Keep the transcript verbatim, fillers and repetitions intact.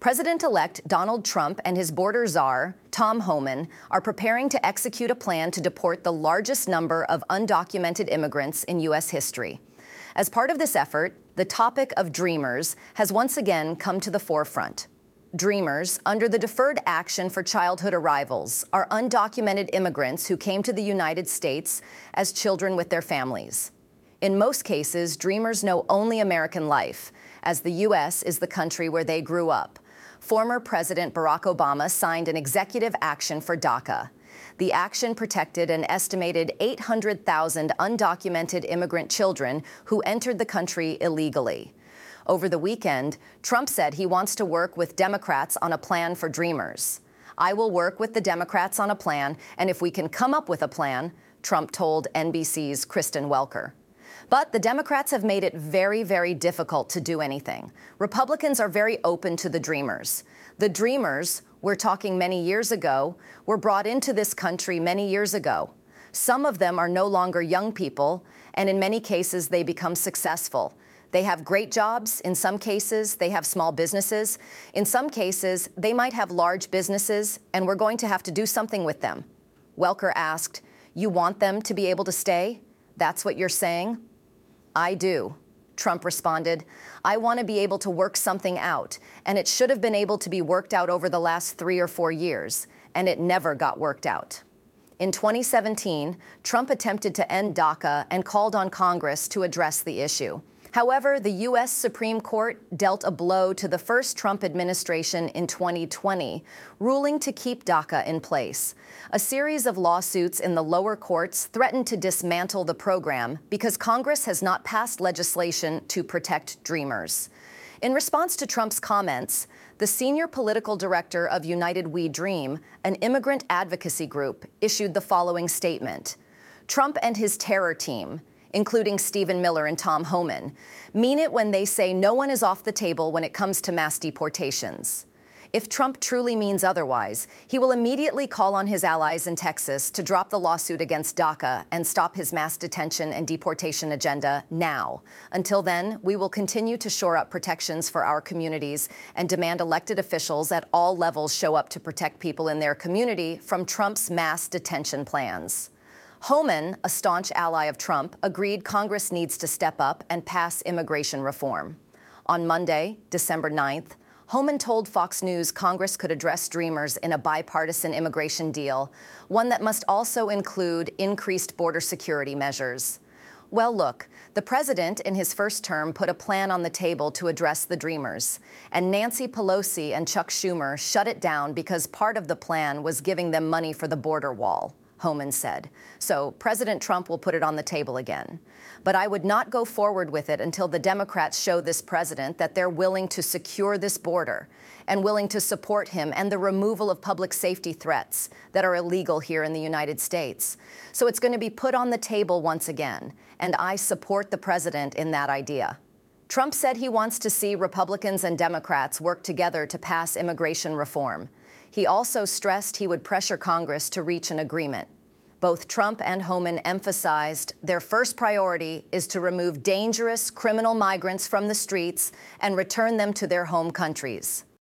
President-elect Donald Trump and his border czar, Tom Homan, are preparing to execute a plan to deport the largest number of undocumented immigrants in U S history. As part of this effort, the topic of Dreamers has once again come to the forefront. Dreamers, under the Deferred Action for Childhood Arrivals, are undocumented immigrants who came to the United States as children with their families. In most cases, Dreamers know only American life, as the U S is the country where they grew up. Former President Barack Obama signed an executive action for DACA. The action protected an estimated eight hundred thousand undocumented immigrant children who entered the country illegally. Over the weekend, Trump said he wants to work with Democrats on a plan for Dreamers. "I will work with the Democrats on a plan, and if we can come up with a plan," Trump told N B C's Kristen Welker. But the Democrats have made it very, very difficult to do anything. Republicans are very open to the Dreamers. The Dreamers, we're talking many years ago, were brought into this country many years ago. Some of them are no longer young people, and in many cases they become successful. They have great jobs. In some cases, they have small businesses. In some cases, they might have large businesses, and we're going to have to do something with them. Welker asked, "You want them to be able to stay? That's what you're saying?" "I do," Trump responded. "I want to be able to work something out, and it should have been able to be worked out over the last three or four years, and it never got worked out." In twenty seventeen, Trump attempted to end DACA and called on Congress to address the issue. However, the U S Supreme Court dealt a blow to the first Trump administration in twenty twenty, ruling to keep DACA in place. A series of lawsuits in the lower courts threatened to dismantle the program because Congress has not passed legislation to protect Dreamers. In response to Trump's comments, the senior political director of United We Dream, an immigrant advocacy group, issued the following statement. "Trump and his terror team, including Stephen Miller and Tom Homan, mean it when they say no one is off the table when it comes to mass deportations. If Trump truly means otherwise, he will immediately call on his allies in Texas to drop the lawsuit against DACA and stop his mass detention and deportation agenda now. Until then, we will continue to shore up protections for our communities and demand elected officials at all levels show up to protect people in their community from Trump's mass detention plans." Homan, a staunch ally of Trump, agreed Congress needs to step up and pass immigration reform. On Monday, December ninth, Homan told Fox News Congress could address Dreamers in a bipartisan immigration deal, one that must also include increased border security measures. Well, look, the president in his first term put a plan on the table to address the Dreamers, and Nancy Pelosi and Chuck Schumer shut it down because part of the plan was giving them money for the border wall, Homan said. So President Trump will put it on the table again. But I would not go forward with it until the Democrats show this president that they're willing to secure this border and willing to support him and the removal of public safety threats that are illegal here in the United States. So it's going to be put on the table once again, and I support the president in that idea. Trump said he wants to see Republicans and Democrats work together to pass immigration reform. He also stressed he would pressure Congress to reach an agreement. Both Trump and Homan emphasized their first priority is to remove dangerous criminal migrants from the streets and return them to their home countries.